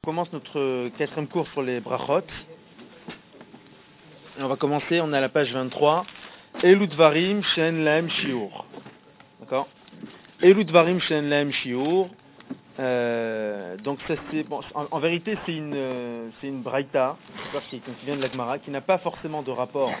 On commence notre quatrième cours sur les brachot. Et on va commencer, on est à la page 23. Elu dvarim she'en lahem shiur. D'accord? Elu dvarim she'en lahem shiur. Donc ça c'est bon, en vérité c'est une braïta qui vient de la Gemara, qui n'a pas forcément de rapport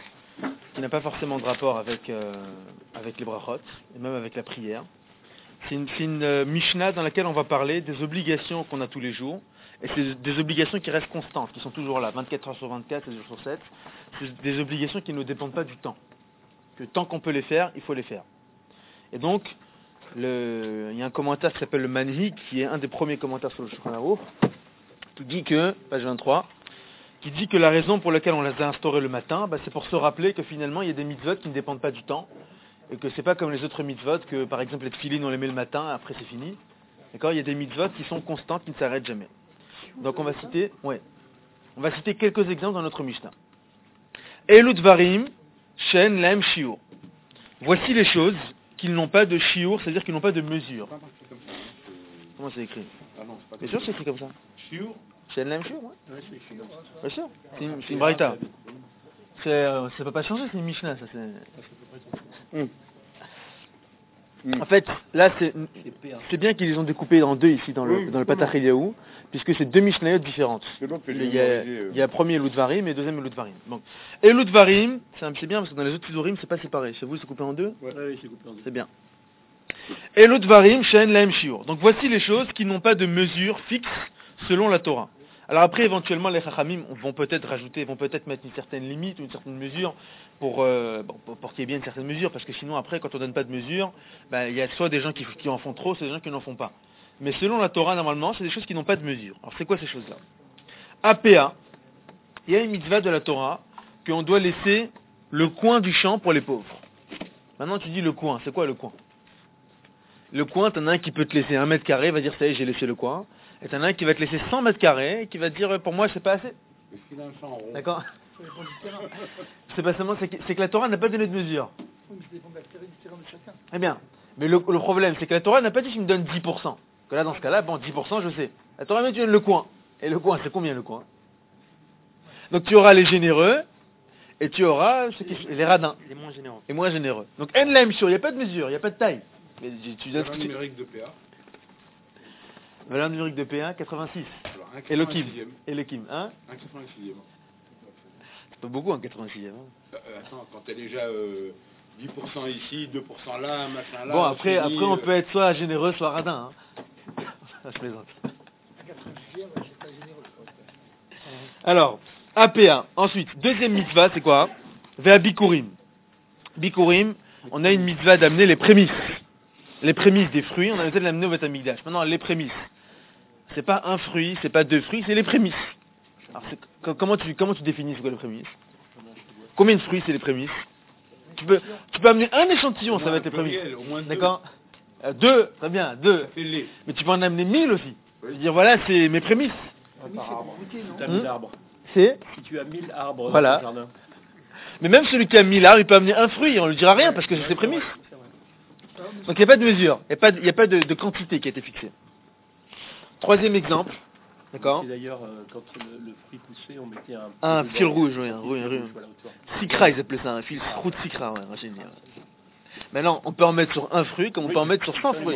avec les brachot et même avec la prière. C'est une Mishnah dans laquelle on va parler des obligations qu'on a tous les jours. Et c'est des obligations qui restent constantes, qui sont toujours là, 24 heures sur 24, 7 jours sur 7. C'est des obligations qui ne dépendent pas du temps. Que tant qu'on peut les faire, il faut les faire. Et donc, il y a un commentaire qui s'appelle le Manhi, qui est un des premiers commentaires sur le Shulchan Aruch, qui dit que, page 23, qui dit que la raison pour laquelle on les a instaurées le matin, c'est pour se rappeler que finalement, il y a des mitzvot qui ne dépendent pas du temps, et que c'est pas comme les autres mitzvot, que par exemple les tefillin, on les met le matin, après c'est fini. D'accord? Il y a des mitzvot qui sont constantes, qui ne s'arrêtent jamais. Donc on va citer quelques exemples dans notre Mishnah. Elu dvarim she'en lahem shiur. Voici les choses qui n'ont pas de shiur, c'est-à-dire qu'ils n'ont pas de mesure. Comment c'est écrit? Bien sûr, c'est écrit comme ça. Shiur? She'en lahem shiur, ouais. Ouais, c'est écrit comme ça. Bien sûr. C'est une braïta. Ça peut pas changer, c'est une Mishnah, ça c'est. En fait, là, c'est bien qu'ils les ont découpés en deux ici, dans le Patach Eliyahu, puisque c'est deux Mishnayot différentes. Il y a premier Elu dvarim et deuxième Elu dvarim. Donc, Elu dvarim, c'est bien parce que dans les autres Sidurim, c'est pas séparé. Chez vous, c'est coupé en deux? Oui, c'est coupé en deux. C'est bien. Elu dvarim she'en lahem shiur. Donc, voici les choses qui n'ont pas de mesure fixe selon la Torah. Alors après, éventuellement, les Chachamim vont peut-être mettre une certaine limite ou une certaine mesure pour qu'il y ait bien une certaine mesure, parce que sinon, après, quand on donne pas de mesure, il y a soit des gens qui en font trop, soit des gens qui n'en font pas. Mais selon la Torah, normalement, c'est des choses qui n'ont pas de mesure. Alors c'est quoi ces choses-là? APA, il y a une mitzvah de la Torah qu'on doit laisser le coin du champ pour les pauvres. Maintenant, tu dis le coin, c'est quoi le coin? Le coin, t'en as un qui peut te laisser 1 mètre carré, va dire ça y est, j'ai laissé le coin. Et t'en as un qui va te laisser 100 mètres carrés, et qui va te dire pour moi c'est pas assez. D'accord? C'est pas seulement, c'est que la Torah n'a pas donné de mesure. Eh bien, mais le problème c'est que la Torah n'a pas dit qu'il me donne 10%. Que là dans ce cas-là, 10% je sais. La Torah m'a dit tu donnes le coin. Et le coin, c'est combien le coin? Donc tu auras les généreux, et tu auras les radins. Les moins généreux. Donc en lahem shiur, il n'y a pas de mesure, il n'y a pas de taille. Mais tu donnes valeur numérique de PA. Valeur numérique de P1, 86. Alors, Elohim, hein? 1,86e. C'est pas beaucoup, 1,86e. Attends, quand t'es déjà 10% ici, 2% là, machin là... Bon, après on peut être soit généreux, soit radin. Hein. Je plaisante. Alors, APA. Ensuite, deuxième mitzvah, c'est quoi? Vea bikurim. Bikurim, on a une mitzvah d'amener les prémices. Les prémices des fruits, on a peut-être l'amener au Beth Amikdash. Maintenant, les prémices. C'est pas un fruit, c'est pas 2 fruits, c'est les prémices. Alors, comment tu définis c'est quoi les prémices? Combien de fruits c'est les prémices? Tu peux amener un échantillon, ça va être les prémices. D'accord? 2, très bien, 2. Mais tu peux en amener 1000 aussi. Je veux dire, voilà, c'est mes prémices. Par arbre. Si tu as 1000 arbres. Si tu as 1000 arbres voilà. dans ton jardin. Mais même celui qui a 1000 arbres, il peut amener un fruit, on ne lui dira rien parce que c'est ses prémices. Donc il n'y a pas de mesure, il n'y a pas de quantité qui a été fixée. Troisième exemple, d'accord? D'ailleurs, quand le fruit poussait, on mettait un fil rouge, oui, un Sikra, ils appelaient ça, un fil roux de Sikra, ouais, génial. Maintenant, on peut en mettre sur un fruit, comme on peut en mettre sur 100 fruits.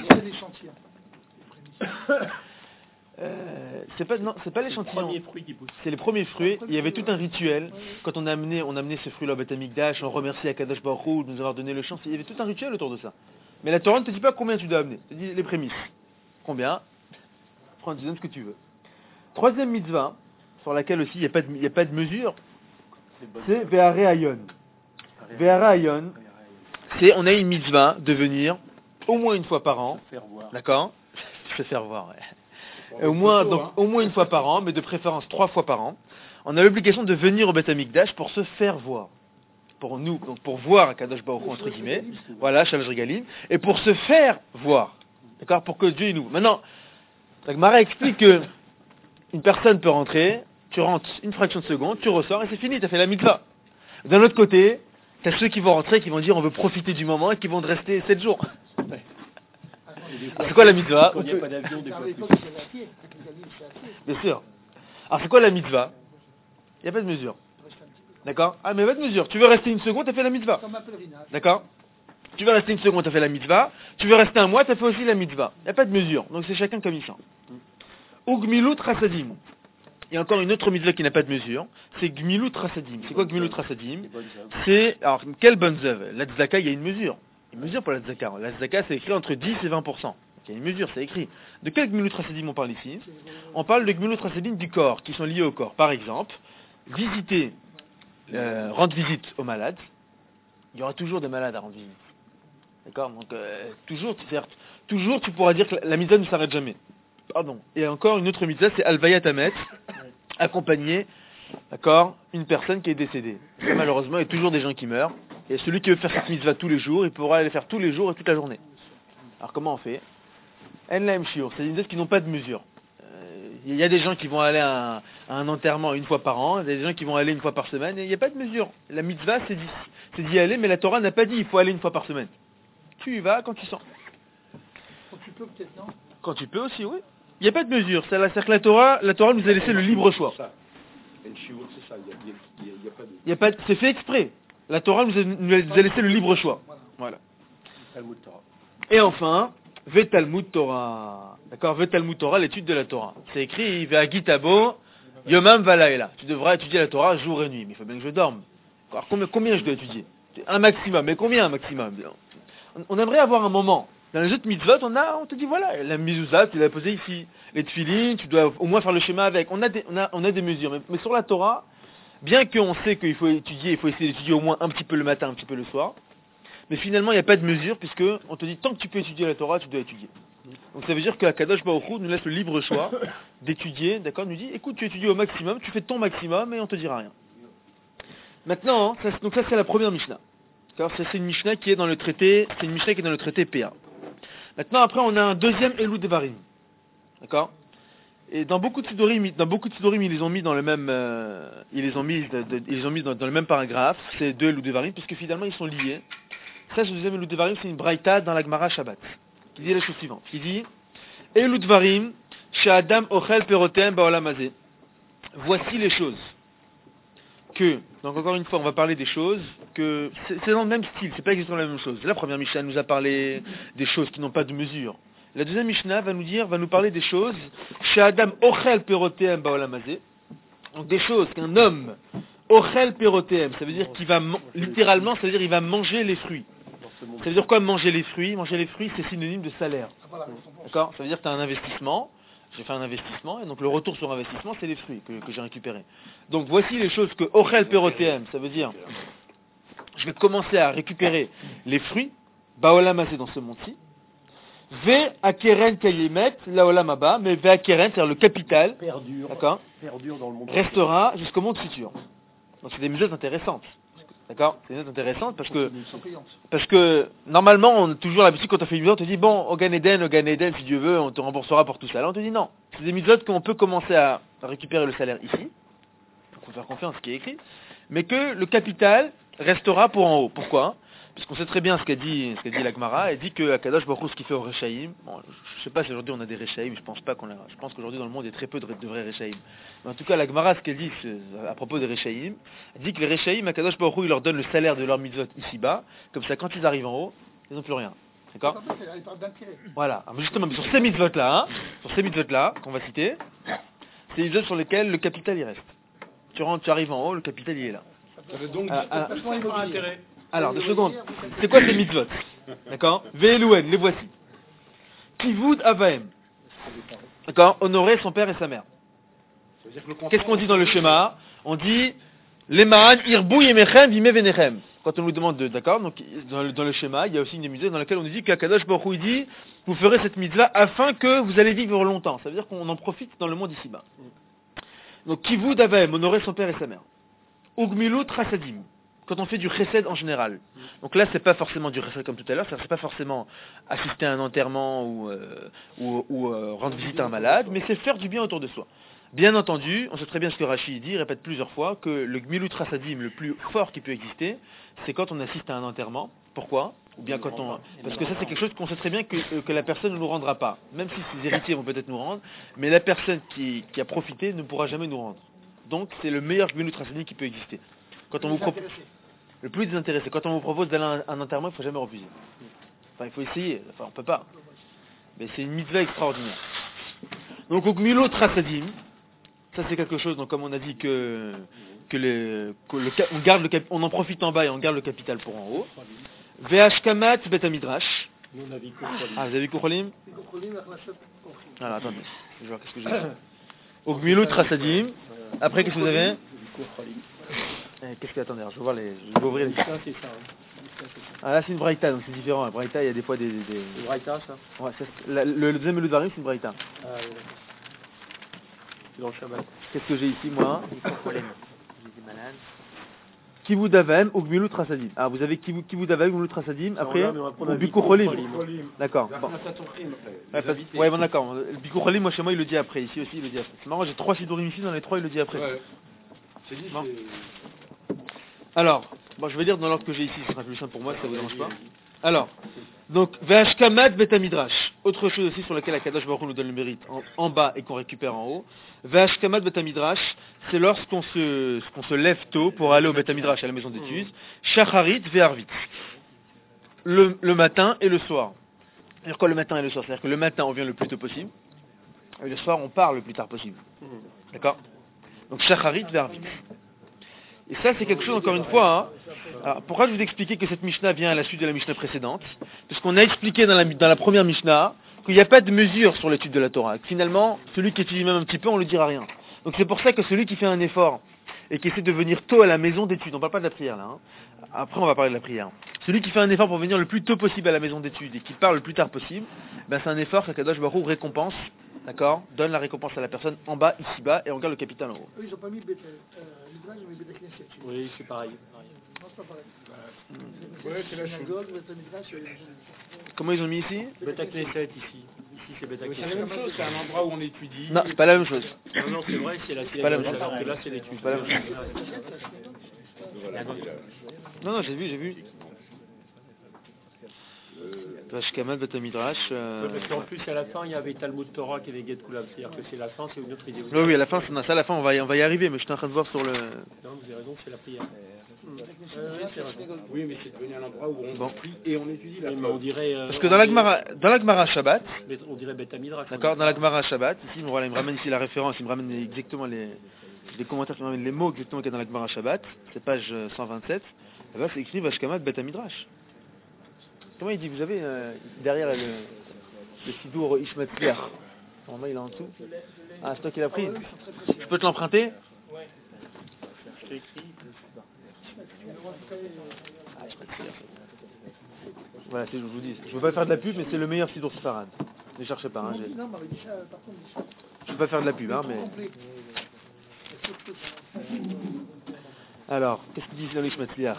C'est pas l'échantillon. C'est les premiers fruits. Il y avait tout un rituel. Quand on amenait ces fruits-là au Beth Amikdash, on remercie Akadosh Baruch Hu de nous avoir donné le champ. Il y avait tout un rituel autour de ça. Mais la Torah ne te dit pas combien tu dois amener. Elle te dit les prémices. Combien? Prends, tu donnes ce que tu veux. Troisième mitzvah, sur laquelle aussi il n'y a pas de mesure, c'est Ve'are Hayon. Ve'are Hayon, c'est on a une mitzvah de venir au moins une fois par an. D'accord? Se faire voir, ouais. Au moins une fois par an, mais de préférence 3 fois par an, on a l'obligation de venir au Beth Amikdash pour se faire voir. Pour nous, donc pour voir Akadosh Baruch Hu entre guillemets, voilà, Shalosh Regalim, et pour se faire voir, d'accord, pour que Dieu il nous. Maintenant, la Gemara explique que une personne peut rentrer, tu rentres une fraction de seconde, tu ressors et c'est fini, tu as fait la mitzvah. D'un autre côté, tu as ceux qui vont rentrer, qui vont dire on veut profiter du moment et qui vont rester 7 jours. Alors, c'est quoi la mitzvah? Quand il n'y a pas d'avion, des fois À plus. l'époque, c'est à pied. Les amis, c'est à pied. Bien sûr. Alors c'est quoi la mitzvah? Il n'y a pas de mesure. Reste un petit peu. D'accord? Ah mais il n'y a pas de mesure. Tu veux rester une seconde, tu as fait la mitzvah. Comme un pèlerinage. D'accord? Tu veux rester une seconde, tu as fait la mitzvah. Tu veux rester un mois, tu as fait aussi la mitzvah. Il n'y a pas de mesure. Donc c'est chacun comme il sent. Ou gmilut rasadim. Il y a encore une autre mitzvah qui n'a pas de mesure. C'est gmilut rasadim. C'est quoi gmilut rasadim? C'est, alors, quelle bonne œuvre? La tzedaka, il y a une mesure. Une mesure pour la tzedaka. La tzedaka, c'est écrit entre 10 et 20%. Donc, il y a une mesure, c'est écrit. De quel gmilut rasadim on parle ici? On parle de gmilut rasadim du corps, qui sont liés au corps. Par exemple, visiter, rendre visite aux malades. Il y aura toujours des malades à rendre visite. D'accord? Donc, toujours, certes, toujours tu pourras dire que la mitzvah ne s'arrête jamais. Pardon. Et encore une autre mitzvah, c'est Alvayat Hamet, accompagner, d'accord, une personne qui est décédée. Et malheureusement, il y a toujours des gens qui meurent. Et celui qui veut faire cette mitzvah tous les jours, il pourra aller faire tous les jours et toute la journée. Alors comment on fait? En laim shiur, c'est des mitzvahs qui n'ont pas de mesure. Il y a des gens qui vont aller à un enterrement une fois par an, il y a des gens qui vont aller une fois par semaine, et il n'y a pas de mesure. La mitzvah, c'est d'y aller, mais la Torah n'a pas dit il faut aller une fois par semaine. Tu y vas quand tu sens. Quand tu peux, peut-être, non? Quand tu peux aussi, oui. Il n'y a pas de mesure. C'est-à-dire que la Torah nous a laissé le libre choix. Ça. Et le shiur, c'est ça. Il n'y a pas de... Il y a pas de- C'est fait exprès. La Torah nous a laissé le libre choix. Voilà. Talmud Torah. Et enfin, Ve Talmud Torah. D'accord? Ve Talmud Torah, l'étude de la Torah. C'est écrit, Ve Agitabo, Yomam Valaela. Tu devras étudier la Torah jour et nuit. Mais il faut bien que je dorme. Alors combien je dois étudier? Un maximum. Mais combien un maximum? On aimerait avoir un moment. Dans les autres mitzvot, on te dit voilà, la mizouza, tu l'as posée ici. Les tefilines, tu dois au moins faire le schéma avec. On a des mesures. Mais sur la Torah, bien qu'on sait qu'il faut étudier, il faut essayer d'étudier au moins un petit peu le matin, un petit peu le soir. Mais finalement, il n'y a pas de mesure, puisque on te dit tant que tu peux étudier la Torah, tu dois étudier. Donc ça veut dire que Kadosh Baruch Hu nous laisse le libre choix d'étudier, d'accord? Nous dit écoute, tu étudies au maximum, tu fais ton maximum et on te dira rien. Maintenant, donc ça c'est la première Mishnah. Ça c'est une Mishnah qui est dans le traité, c'est une Mishnah qui est dans le traité PA. Maintenant, après, on a un deuxième Elou Devarim. D'accord? Et dans beaucoup de Sidorim, ils les ont mis dans le même, ils les ont mis dans le même paragraphe, ces deux Elou Devarim, puisque finalement, ils sont liés. Ça, ce deuxième Elou Devarim, c'est une braïta dans la Gemara Shabbat, qui dit la chose suivante, qui dit, Elou Devarim, Sha'adam ochel perotem ba'olam hazeh. Voici les choses que, donc encore une fois, on va parler des choses, que c'est dans le même style, c'est pas exactement la même chose. La première Mishnah nous a parlé des choses qui n'ont pas de mesure. La deuxième Mishnah va nous parler des choses, chez Adam ochel perotem ba'olam hazeh. Donc des choses qu'un homme, ochel perotem, ça veut dire qu'il va, littéralement, ça veut dire il va manger les fruits. Ça veut dire quoi manger les fruits? Manger les fruits, c'est synonyme de salaire. D'accord? Ça veut dire que tu as un investissement. J'ai fait un investissement, et donc le retour sur investissement, c'est les fruits que j'ai récupérés. Donc voici les choses que Ochel Perotem, ça veut dire, je vais commencer à récupérer les fruits, Baolam Hazeh dans ce monde-ci, Ve Akeren Kayemet, Laolam Haba, mais Ve Akeren, c'est-à-dire le capital, d'accord, Perdure dans le monde. restera jusqu'au monde futur. Donc c'est des mesures intéressantes. D'accord? C'est une note intéressante parce que normalement on a toujours l'habitude quand on fait une mitzvot, on te dit bon, au Gan Eden, si Dieu veut, on te remboursera pour tout ça. Là on te dit non, c'est des mitzvot qu'on peut commencer à récupérer le salaire ici, pour faire confiance à ce qui est écrit, mais que le capital restera pour en haut. Pourquoi? Parce qu'on sait très bien ce qu'a dit la Gemara, elle dit que Akadosh Baruch Hu, ce qu'il fait au Rechaïm, bon, je sais pas si aujourd'hui on a des Rechaïm, je pense qu'aujourd'hui dans le monde il y a très peu de vrais Rechaïm. Mais en tout cas la Gemara, ce qu'elle dit à propos des Rechaïm, elle dit que les Rechaïm, Akadosh Baruch Hu, il leur donne le salaire de leur mitzvot ici-bas, comme ça quand ils arrivent en haut, ils n'ont plus rien. D'accord? Voilà. Alors, justement, sur ces mitzvot-là, qu'on va citer, c'est les mitzvot sur lesquels le capital y reste. Tu arrives en haut, le capital il est là. Donc, intérêt. Alors, 2 secondes. C'est quoi ces mitzvot? D'accord? Ve'elouen, les voici. Kivud avaem. D'accord? Honorer son père et sa mère. Qu'est-ce qu'on dit dans le schéma? On dit Leman irbou yemechem vime venechem. Quand on nous demande d'accord? Donc, dans le schéma, il y a aussi une mitzvah dans laquelle on nous dit qu'Akadosh Baruch Hu dit vous ferez cette mitzvah afin que vous allez vivre longtemps. Ça veut dire qu'on en profite dans le monde ici-bas. Donc, Kivud avaem, honorer son père et sa mère. Ugmilut rasadim. Quand on fait du chesed en général. Donc là, c'est pas forcément du chesed comme tout à l'heure, c'est pas forcément assister à un enterrement ou rendre visite à un malade, mais c'est faire du bien autour de soi. Bien entendu, on sait très bien ce que Rashi dit, il répète plusieurs fois que le gmilut rasadim le plus fort qui peut exister, c'est quand on assiste à un enterrement Pourquoi? Ou bien quand on... Parce que ça c'est quelque chose qu'on sait très bien que la personne ne nous rendra pas. Même si ses héritiers vont peut-être nous rendre, mais la personne qui a profité ne pourra jamais nous rendre. Donc c'est le meilleur Gmilut Chassadim qui peut exister. Quand on vous propose... Le plus désintéressé. Quand on vous propose d'aller à un enterrement, il ne faut jamais refuser. Enfin, il faut essayer. Enfin, on peut pas. Mais c'est une mitzvah extraordinaire. Donc, au Gmilut Chassadim, ça c'est quelque chose, donc comme on a dit on en profite en bas et on garde le capital pour en haut. Ve'ashkamat bet hamidrash. Nous, on a vu Kocholim. Ah, vous avez vu Kocholim? Alors, attendez. Je vais voir qu'est-ce que j'ai ici. Au Gmilut Chassadim. Après, qu'est-ce que vous avez? Qu'est-ce que... Attendez, je vais voir les... Je vais ouvrir les... Ça, c'est ça. Ah, là, c'est une braïta, donc c'est différent. La braïta, il y a des fois des... C'est Braïta, ça? Ouais, le deuxième Gmilut Varim, c'est une braïta. Ah, oui, d'accord. C'est dans le Shabbat. Qu'est-ce que j'ai ici, moi? Kibud Avem ou Gmilut Chassadim. Ah, vous avez Kibud Avem ou Gmilut Chassadim. Après, ou Bikur Cholim. D'accord. Bon. Ouais, bon, d'accord. Le Bikur Cholim, moi, chez moi, il le dit après. Ici aussi, il le dit après. C'est marrant, j'ai 3 Sidurim ici, dans les 3, il le dit après. Ouais. C'est dit, bon. Alors, bon, je vais lire dans l'ordre que j'ai ici, ce sera plus simple pour moi, ça vous dérange pas. Alors, donc, Ve'ashkamat betamidrash. Autre chose aussi sur laquelle Akadosh Baruch Hu nous donne le mérite, en bas et qu'on récupère en haut. Ve'ashkamat betamidrash, c'est lorsqu'on se lève tôt pour aller au betamidrash, à la maison d'études. Shacharit ve'arvit. Le matin et le soir. C'est-à-dire quoi le matin et le soir? C'est-à-dire que le matin, on vient le plus tôt possible. Et le soir, on part le plus tard possible. D'accord? Donc, Shacharit ve'arvit. Et ça, c'est quelque chose, encore une fois, hein. Alors, pourquoi je vous expliquer que cette Mishnah vient à la suite de la Mishnah précédente? Parce qu'on a expliqué dans la première Mishnah qu'il n'y a pas de mesure sur l'étude de la Torah. Que finalement, celui qui étudie même un petit peu, on ne le dira rien. Donc c'est pour ça que celui qui fait un effort et qui essaie de venir tôt à la maison d'études, on ne parle pas de la prière là, hein. Après on va parler de la prière. Celui qui fait un effort pour venir le plus tôt possible à la maison d'études et qui part le plus tard possible, ben c'est un effort qu'Akadosh Baruch Hu récompense. D'accord? Donne la récompense à la personne en bas, ici-bas, et on garde le capital en haut. Eux, ils n'ont pas mis l'ouvrage, ils ont mis Beth Knesset. Oui, c'est pareil. Non, c'est pas pareil. Ouais, c'est la synagogue, Beth Midrash, Comment ils ont mis ici? Beta Knesset ici. Ici, c'est Beta C'est la Knesset. même chose, c'est un endroit où on étudie. Non, c'est pas la même chose. Non, non, c'est vrai, c'est la pas la même synagogue, chose. alors que là, c'est l'étude. Pas la même chose. Voilà, Non, j'ai vu. Vashkamat betamidrash. Parce qu'en plus, à la fin, il y avait Talmud Torah qui avait Get Kulam. C'est-à-dire que c'est la fin, c'est une autre idée. Oui, à la fin, ça, à la fin, on va y arriver, mais je suis en train de voir sur le... Non, vous avez raison, c'est la prière. Oui, mais c'est devenu un endroit où on Bon. prie et on étudie la Mais Torah. on dirait. Parce que dans la Gemara Shabbat, On dirait Beta Midrash. d'accord, dans la Gemara Shabbat, ici, voilà, il me ramène ici la référence, il me ramène exactement les commentaires, il me ramène les mots exactement qu'il y a dans la Gemara Shabbat, c'est page 127, là-bas c'est écrit Vashkamat betamidrash. Comment il dit, vous avez derrière le Sidour Ishmatzliach. Normalement il est en dessous. Ah, c'est toi qui l'as pris. Je peux te l'emprunter? Je t'ai écrit. Voilà, je vous dis. Je ne veux pas faire de la pub, mais c'est le meilleur Sidour Sfarad. Ne cherchez pas. Hein, Non, mais dit ça, par contre, dit ça. je ne veux pas faire de la pub, hein, mais... Alors, qu'est-ce qu'il dit dans l'Ishmatzliach?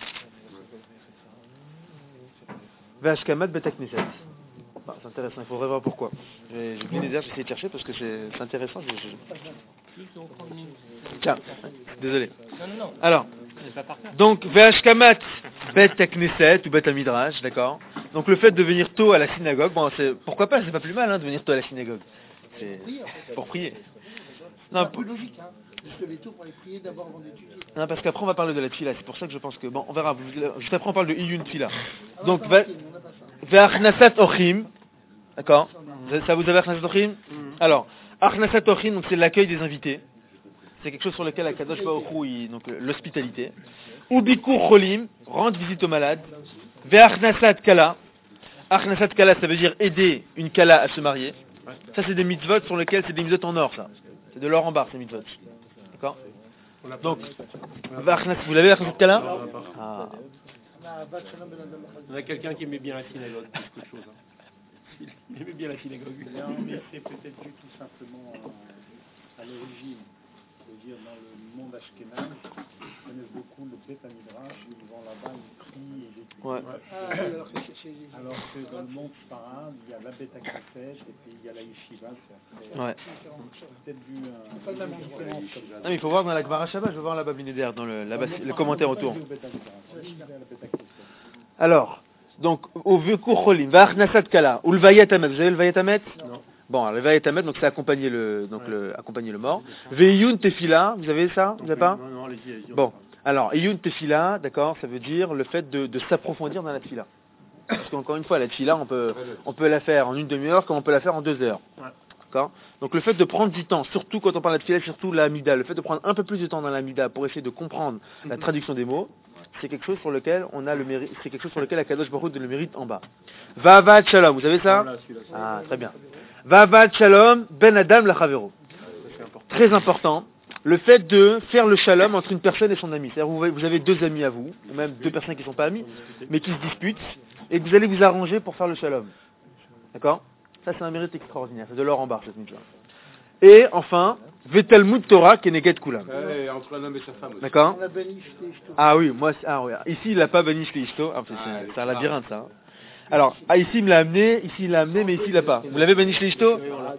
Vashkamat Beta Knesset. Bah, c'est intéressant, il faudrait voir pourquoi. J'ai mis des airs, j'ai essayé de chercher parce que c'est intéressant. Tiens, désolé. Alors, donc Vashkamat Beta Knesset ou Beta Midrash, d'accord. Donc le fait de venir tôt à la synagogue, bon, pourquoi pas, c'est pas plus mal hein, de venir tôt à la synagogue. C'est pour prier. Non, C'est plus logique, hein. Juste lever tôt pour aller prier d'abord avant d'étudier. Non, parce qu'après on va parler de la tfila, c'est pour ça que je pense que... Bon, on verra, juste après on parle de Iyun tfila. Ah, Donc, on n'a pas ça. Ve'achnasat ochim, d'accord? Ça vous avez Achnasat ochim? Alors, Achnasat ochim, donc c'est l'accueil des invités. C'est quelque chose sur lequel Akadosh Baruch Hu, donc l'hospitalité. Ou Bikur cholim, rendre visite aux malades. Ve'achnasat kala. Achnasat kala, ça veut dire aider une kala à se marier. Ça c'est des mitzvot sur lesquels c'est des mitzvot en or, ça. C'est de l'or en barre, ces mitzvot. D'accord? Donc, vous l'avez la concept là? Ah. On a quelqu'un qui aimait bien la synagogue, plus qu'autre chose. Hein. Il aimait bien la synagogue. Non, mais c'est peut-être dû tout simplement à l'origine. C'est-à-dire, dans le monde ashkénaze, ils connaissent beaucoup le Beth Midrash, ils vont là-bas, ils prient et étudient. Ouais. Alors que dans le monde Sfarad, il y a la Beth Knesset et puis il y a la Yeshiva. Ouais. C'est peut-être dû Pas le même une différence comme ça. Non, mais il faut voir dans la Gemara Shabbat, je veux voir là-bas Binéder, dans le commentaire autour. Alors, donc, au Vekur Cholim, Va'achnasat Kala, ou le Vayatamet. Vous avez le Vayatamet? Non. Bon, alors, le Vayatamet, donc c'est accompagner accompagner le mort. Ve'iyun Tefila, vous avez ça? Vous avez pas? Non, allez-y. Bon, alors, Iyun Tefila, d'accord, ça veut dire le fait de s'approfondir dans la Tefila. Parce qu'encore une fois, la Tefila, on peut la faire en une demi-heure comme on peut la faire en 2 heures. Ouais. D'accord. Donc le fait de prendre du temps, surtout quand on parle de Tefila, surtout la Amida, le fait de prendre un peu plus de temps dans la Amida pour essayer de comprendre la traduction des mots, c'est quelque chose sur lequel on a le mérite, c'est quelque chose sur lequel Akadosh Baruch Hu le mérite en bas. Vavad Shalom, vous savez ça? Voilà, celui-là. Ah, très bien. Vavad Shalom Ben Adam Lachavero. Très important. Le fait de faire le shalom entre une personne et son ami. C'est-à-dire vous avez 2 amis à vous, ou même 2 personnes qui ne sont pas amies, mais qui se disputent, et que vous allez vous arranger pour faire le shalom. D'accord? Ça, c'est un mérite extraordinaire. C'est de l'or en barre, cette mitzvah. Et enfin, Vetalmud Torah Keneget Kulam. Entre un homme et sa femme aussi. D'accord? On a béni Shté Ishto. Ah oui, moi, ici, il n'a pas banni Shté Ishto. Ah, c'est un labyrinthe, ça. Hein. Alors, ici, il me l'a amené, mais ici, il l'a pas. Vous l'avez banni Shté Ishto?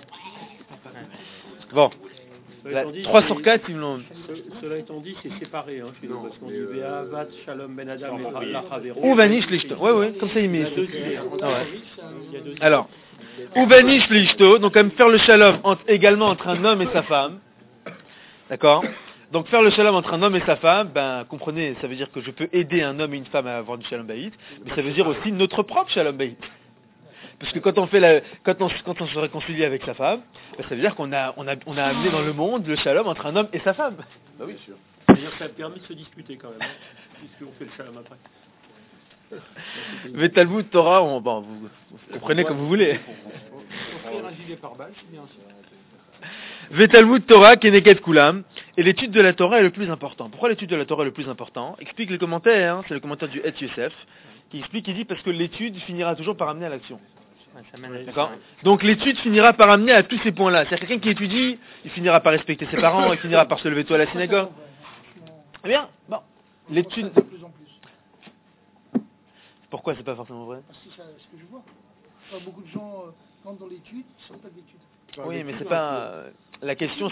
Bon. Cela étant dit, 3 sur 4, ils me l'ont... Cela étant dit, c'est séparé, hein, chez nous, parce qu'on dit Ve'avat Shalom Ben Adam et Lachavero. Ou vanish l'ishto. Oui, comme ça il met. Il y a 2 idées. Ah ouais. Il y a 2 idées. Alors, ou vanish l'ishto, donc comme faire le shalom également entre un homme et sa femme. D'accord? Donc faire le shalom entre un homme et sa femme, ben comprenez, ça veut dire que je peux aider un homme et une femme à avoir du shalom bayit, mais ça veut dire aussi notre propre shalom bayit. Parce que quand on se réconcilie avec sa femme, ben, ça veut dire qu'on a amené dans le monde le shalom entre un homme et sa femme. Bah oui, sûr. C'est-à-dire que ça a permis de se disputer quand même, hein, puisqu'on fait le shalom après. Vetalmud Torah, vous prenez comme vous voulez. Offrir un gilet pare-balles, c'est bien ça. Vetalmud Torah Keneget Kulam, et l'étude de la Torah est le plus important. Pourquoi l'étude de la Torah est le plus important? Explique le commentaire, hein, c'est le commentaire du Et Yosef, qui explique, il dit parce que l'étude finira toujours par amener à l'action. D'accord? Donc l'étude finira par amener à tous ces points-là. C'est-à-dire quelqu'un qui étudie, il finira par respecter ses parents, il finira par se lever tôt à la synagogue. Eh bien, bon, l'étude... De plus en plus. Pourquoi c'est pas forcément vrai? Parce que c'est ce que je vois. Je vois beaucoup de gens rentrent dans l'étude, ils ne sortent pas de l'étude. Oui, mais c'est pas la question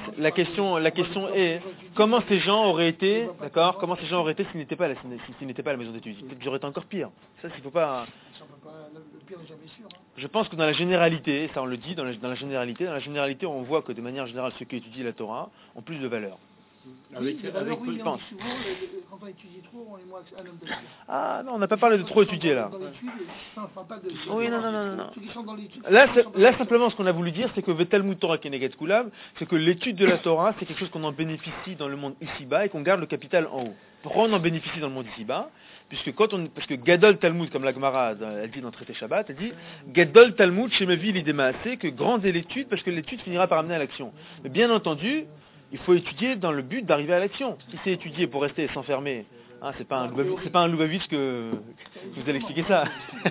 est comment ces gens auraient été, d'accord? Comment ces gens auraient été s'ils n'étaient pas à la maison d'études? Peut-être qu'ils auraient été encore pire. Ça, il faut pas. Ça, on peut pas. Le pire n'est jamais sûr. Hein. Je pense que dans la généralité, ça on le dit, dans la généralité, on voit que de manière générale, ceux qui étudient la Torah ont plus de valeur. Oui, mais alors, oui, je mais pense. souvent, quand on étudie trop, on est moins un homme d'étude. Ah non, on n'a pas parlé de trop étudier là. Dans l'étude, enfin, pas de. Oui, non. Ceux qui sont dans l'étude. Là, simplement, ce qu'on a voulu dire, c'est que Vetalmud Torah Keneget Kulam, c'est que l'étude de la Torah, c'est quelque chose qu'on en bénéficie dans le monde ici-bas et qu'on garde le capital en haut. Pourquoi on en bénéficie dans le monde ici-bas? Parce que Gadol Talmud, comme la Gemara, elle dit dans le traité Shabbat, elle dit Gadol Talmud Shemevi Lidema, c'est que grande est l'étude parce que l'étude finira par amener à l'action. Mais bien entendu, il faut étudier dans le but d'arriver à l'action. Si c'est étudier pour rester et s'enfermer, hein, c'est pas un Lubavitch que vous allez expliquer ça.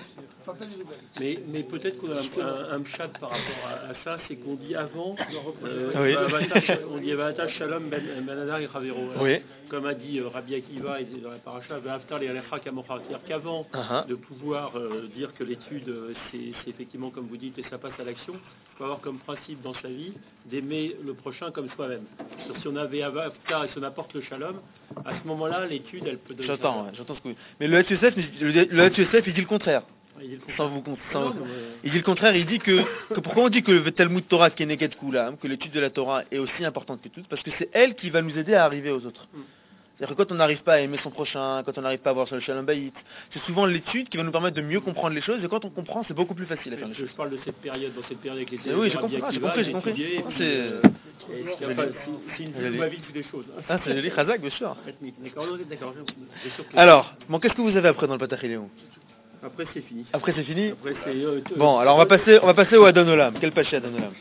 Mais peut-être qu'un pshat par rapport à ça, c'est qu'on dit avant, Oui. on dit Va'atash Shalom Ben Adam et Chavero. Oui. Comme a dit Rabbi Akiva dans la paracha, Va'aftar et Alecha Kamocha. C'est-à-dire qu'avant de pouvoir dire que l'étude, c'est effectivement comme vous dites, et ça passe à l'action, il faut avoir comme principe dans sa vie d'aimer le prochain comme soi-même. Si on avait Va'aftar et si on apporte le Shalom, à ce moment-là, l'étude, elle peut devenir... J'entends ce que vous... Mais le HSF, il dit le contraire. Il dit le contraire, il dit que pourquoi on dit que le Talmud Torah Keneget Kulam, que l'étude de la Torah est aussi importante que toute, parce que c'est elle qui va nous aider à arriver aux autres. C'est-à-dire que quand on n'arrive pas à aimer son prochain, quand on n'arrive pas à voir sur le Shalom Bayit, c'est souvent l'étude qui va nous permettre de mieux comprendre les choses, et quand on comprend, c'est beaucoup plus facile à faire les choses. Je parle de cette période, dans cette période avec les oui, j'ai compris. C'est une ma vie, toutes les choses. Ah, c'est joli, Chazak, bien sûr. D'accord. Alors, bon, qu'est-ce que vous avez après dans le Patachiléon? Après c'est fini. Après c'est fini. Après, bon, alors on va passer au Adon Olam. Quel paché Adon Olam?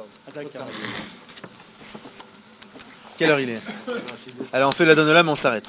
Quelle heure il est? Alors on fait l'Adon Olam et on s'arrête.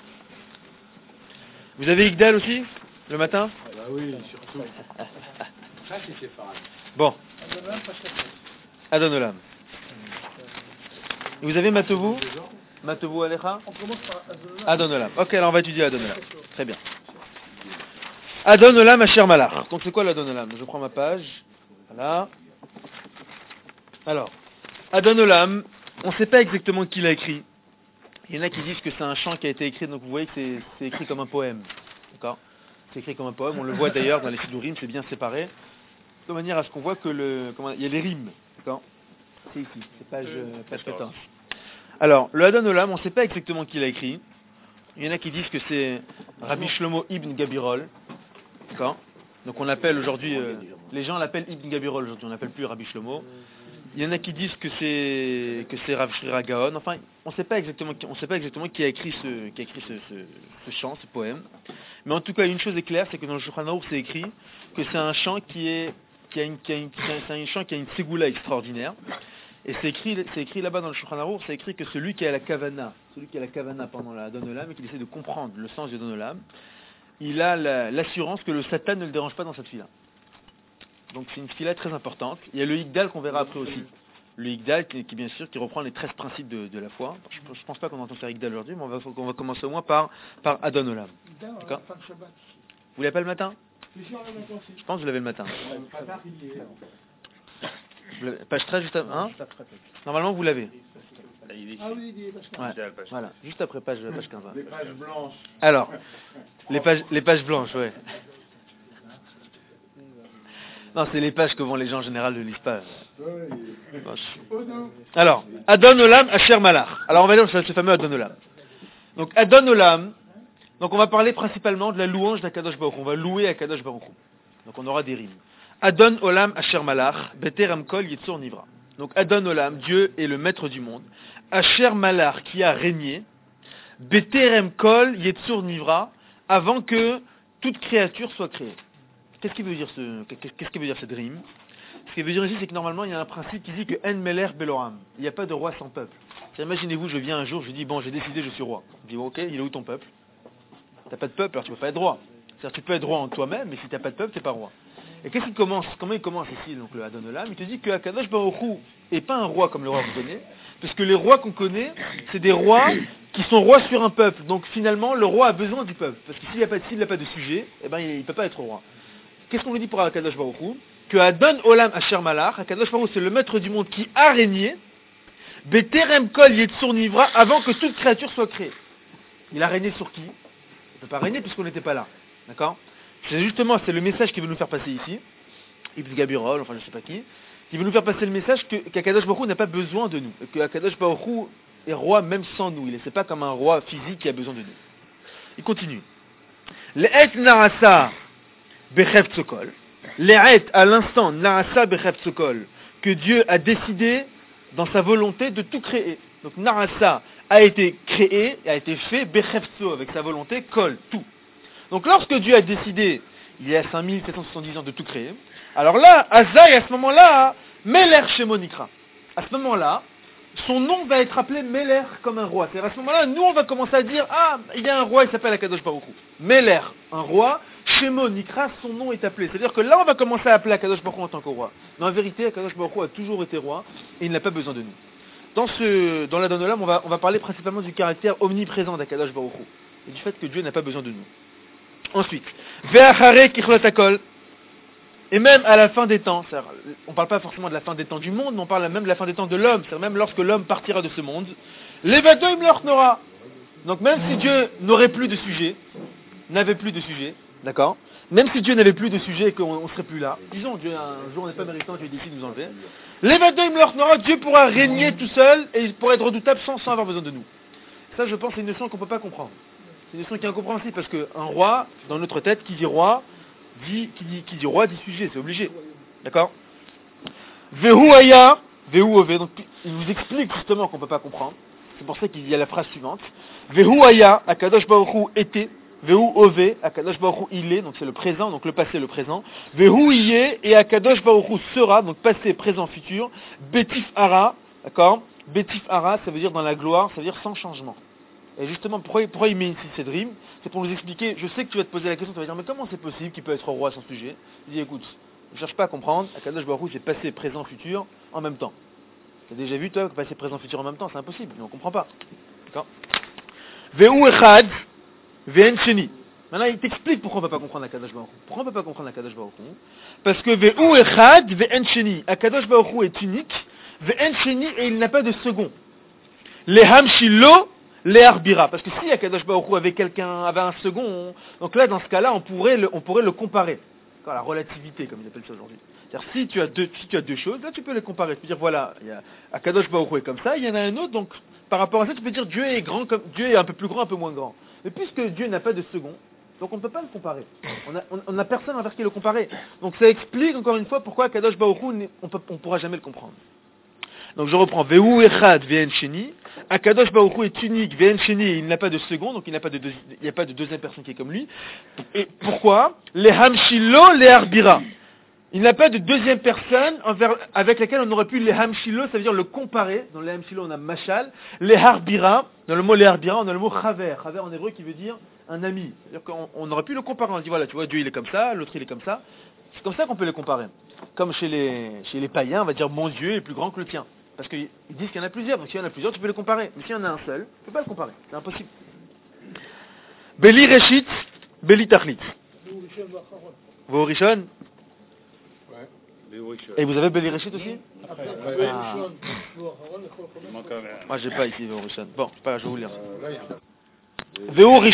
Vous avez Igdal aussi le matin? Bah oui, surtout. Ça c'est séparé. Bon. Adon Olam. Et vous avez Matovu Alecha? On commence par Adon Olam. Ok, alors on va étudier Adon Olam. Très bien. Adon Olam Asher Malach. Donc c'est quoi l'Adon Olam? Je prends ma page. Voilà. Alors, Adon Olam, on ne sait pas exactement qui l'a écrit. Il y en a qui disent que c'est un chant qui a été écrit, donc vous voyez que c'est écrit comme un poème. D'accord? C'est écrit comme un poème, on le voit d'ailleurs dans les Sidurim, c'est bien séparé, de manière à ce qu'on voit que il y a les rimes, d'accord? C'est ici, c'est page 14. Alors, le Adon Olam, on ne sait pas exactement qui l'a écrit. Il y en a qui disent que c'est Rabbi Shlomo ibn Gabirol, d'accord? Donc on appelle aujourd'hui, les gens l'appellent Ibn Gabirol aujourd'hui, on n'appelle plus Rabbi Shlomo. Il y en a qui disent que c'est Rav Shrira Gaon. Enfin, on ne sait pas exactement qui a écrit ce chant, ce poème. Mais en tout cas, une chose est claire, c'est que dans le Shulchan Aruch, c'est écrit que c'est un chant c'est un chant qui a une ségoula extraordinaire. Et c'est écrit là-bas dans le Shulchan Aruch, c'est écrit que celui qui a la kavana pendant la Adon Olam et qui essaie de comprendre le sens du Adon Olam, il a l'assurance que le Satan ne le dérange pas dans cette fila. Donc c'est une fila très importante. Il y a le Higdal qu'on verra après aussi. Le Higdal qui bien sûr qui reprend les 13 principes de la foi. Je ne pense pas qu'on entend faire Higdal aujourd'hui, mais on va commencer au moins par Adon Olam. D'accord ? Vous l'avez pas le matin ? Je pense que vous l'avez le matin. Page 13 juste après. Hein ? Normalement vous l'avez. Ah oui, Voilà, juste après page 15. Les pages blanches. Alors, les pages blanches, ouais. Non, c'est les pages que vont les gens en général ne lisent pas. Alors, Adon Olam, Asher Malach. Alors on va lire ce fameux Adon Olam. Donc Adon Olam, donc on va parler principalement de la louange d'Akadosh Baruch Hu. On va louer Akadosh Baruch Hu. Donc on aura des rimes. Adon Olam, Asher Malach, Beterem Kol Yetzur Nivra. Donc Adon Olam, Dieu est le maître du monde. Asher Malach, qui a régné. Beterem Kol Yetzur Nivra, avant que toute créature soit créée. Qu'est-ce qui veut dire cette rime? Ce qui veut dire ici, c'est que normalement, il y a un principe qui dit que En Meler Beloram. Il n'y a pas de roi sans peuple. Imaginez-vous, je viens un jour, je dis, bon, j'ai décidé, je suis roi. Je dis, ok, il est où ton peuple? T'as pas de peuple, alors tu peux pas être roi. C'est-à-dire, tu peux être roi en toi-même, mais si t'as pas de peuple, t'es pas roi. Et comment il commence ici, donc le Adon Olam? Il te dit que Akadosh Baruch Hu n'est pas un roi comme le roi qu'on connaît, parce que les rois qu'on connaît, c'est des rois qui sont rois sur un peuple. Donc finalement, le roi a besoin du peuple. Parce que s'il n'a pas de sujet, eh ben, il ne peut pas être roi. Qu'est-ce qu'on lui dit pour Akadosh Baruch Hu? Que Adon Olam Asher Malach, Akadosh Baruch Hu, c'est le maître du monde qui a régné, Beterem Kol Yetzur Nivra, avant que toute créature soit créée. Il a régné sur qui? Il ne peut pas régner puisqu'on n'était pas là. D'accord? C'est le message qu'il veut nous faire passer ici. Ibn Gabirol, enfin je sais pas qui. Il veut nous faire passer le message qu'Akadosh Baruch Hu n'a pas besoin de nous. Et qu'Akadosh Baruch Hu est roi même sans nous. C'est pas comme un roi physique qui a besoin de nous. Il continue. Le'et narasa bechef tzokol. Le'et à l'instant narasa bechef tzokol. Que Dieu a décidé dans sa volonté de tout créer. Donc narasa a été créé, a été fait bechef tzo avec sa volonté, kol, tout. Donc lorsque Dieu a décidé, il y a 5770 ans de tout créer, alors là, Azaï, à ce moment-là, Meler Shemo Nikra. À ce moment-là, son nom va être appelé Meler comme un roi. C'est-à-dire à ce moment-là, nous on va commencer à dire, il y a un roi, il s'appelle Akadosh Baruch Hu. Meler, un roi, Shemo Nikra, son nom est appelé. C'est-à-dire que là, on va commencer à appeler Akadosh Baruch Hu en tant que roi. Mais en vérité, Akadosh Baruch Hu a toujours été roi et il n'a pas besoin de nous. Dans l'Adon Olam, on va parler principalement du caractère omniprésent d'Akadosh Baruch Hu et du fait que Dieu n'a pas besoin de nous. Ensuite, Ve'achare kichlot hakol, et même à la fin des temps, on ne parle pas forcément de la fin des temps du monde, mais on parle même de la fin des temps de l'homme, c'est-à-dire même lorsque l'homme partira de ce monde, levadoim lornora. Donc même si Dieu n'aurait plus de sujet, n'avait plus de sujet, d'accord? Même si Dieu n'avait plus de sujet et qu'on ne serait plus là, disons Dieu un jour n'est pas méritant, Dieu décide de nous enlever, levadoim lornora, Dieu pourra régner tout seul et il pourra être redoutable sans avoir besoin de nous. Ça, je pense, c'est une notion qu'on ne peut pas comprendre. C'est une notion qui est incompréhensible parce qu'un roi, dans notre tête, qui dit roi, dit sujet, c'est obligé. D'accord? Vehu aya, vehu ove. Donc il vous explique justement qu'on ne peut pas comprendre. C'est pour ça qu'il y a la phrase suivante. Vehu aya, Akadosh Baruch Hu était. Vehu ove, Akadosh Baruch Hu il est. Donc c'est le présent, donc le passé, le présent. Vehu iye, et Akadosh Baruch Hu sera, donc passé, présent, futur. Betif ara, d'accord? Betif ara, ça veut dire dans la gloire, ça veut dire sans changement. Et justement, pourquoi il met ici cette rime? C'est pour nous expliquer, je sais que tu vas te poser la question, tu vas dire, mais comment c'est possible qu'il peut être roi sans sujet? Il dit, écoute, ne cherche pas à comprendre, Akadosh Baruch Hu c'est passé, présent, futur, en même temps. Tu as déjà vu, toi, que passé, présent, futur en même temps, c'est impossible, on ne comprend pas. D'accord? Ve'u echad, ve'en sheni. Maintenant, il t'explique pourquoi on ne peut pas comprendre Akadosh Baruch Hu. Pourquoi on ne peut pas comprendre Akadosh Baruch Hu? Parce que ve'u echad, ve'en sheni. Akadosh Baruch Hu est unique, ve'en sheni, et il n'a pas de second. Leham shilo, Léar Bira. Parce que si Akadosh Baruch Hu avait un second, donc là, dans ce cas-là, on pourrait le comparer. La relativité, comme ils appellent ça aujourd'hui. C'est-à-dire, si tu as deux choses, là, tu peux les comparer. Tu peux dire, voilà, il y a Akadosh Baruch Hu est comme ça, il y en a un autre, donc, par rapport à ça, tu peux dire, Dieu est un peu plus grand, un peu moins grand. Mais puisque Dieu n'a pas de second, donc on ne peut pas le comparer. On n'a personne envers qui le comparer. Donc ça explique, encore une fois, pourquoi Akadosh Baruch Hu, on ne pourra jamais le comprendre. Donc je reprends. Vehu echad ve'en sheni. Akadosh Baruch Hu est unique, ve'en sheni, il n'a pas de second, donc il n'y a pas de deuxième personne qui est comme lui. Et pourquoi? Les hamshilo, les harbira. Il n'a pas de deuxième personne avec laquelle on aurait pu les hamshilo, ça veut dire le comparer. Dans les hamshilo, on a mashal. Les harbira, dans le mot les harbira, on a le mot chaver. Chaver en hébreu qui veut dire un ami. C'est-à-dire qu'on aurait pu le comparer. On dit voilà, tu vois, Dieu il est comme ça, l'autre il est comme ça. C'est comme ça qu'on peut les comparer. Comme chez les païens, on va dire mon Dieu est plus grand que le tien. Parce qu'ils disent qu'il y en a plusieurs, donc s'il y en a plusieurs, tu peux les comparer. Mais s'il y en a un seul, tu ne peux pas le comparer. C'est impossible. Beli Reshit, Beli Tachlit. Vous Rishon? Et vous avez Beli Reshit aussi? Moi j'ai pas ici Veo Rishon. Bon, je vais vous lire.